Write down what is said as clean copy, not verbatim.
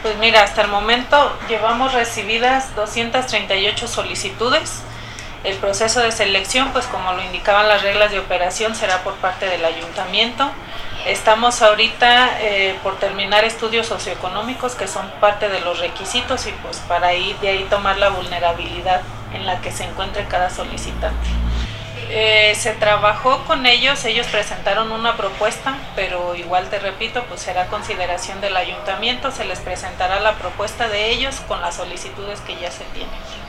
Pues mira, hasta el momento llevamos recibidas 238 solicitudes. El proceso de selección, pues como lo indicaban las reglas de operación, será por parte del ayuntamiento. Estamos ahorita por terminar estudios socioeconómicos, que son parte de los requisitos, y pues para de ahí tomar la vulnerabilidad en la que se encuentre cada solicitante. Se trabajó con ellos presentaron una propuesta, pero igual te repito, pues será consideración del ayuntamiento, se les presentará la propuesta de ellos con las solicitudes que ya se tienen.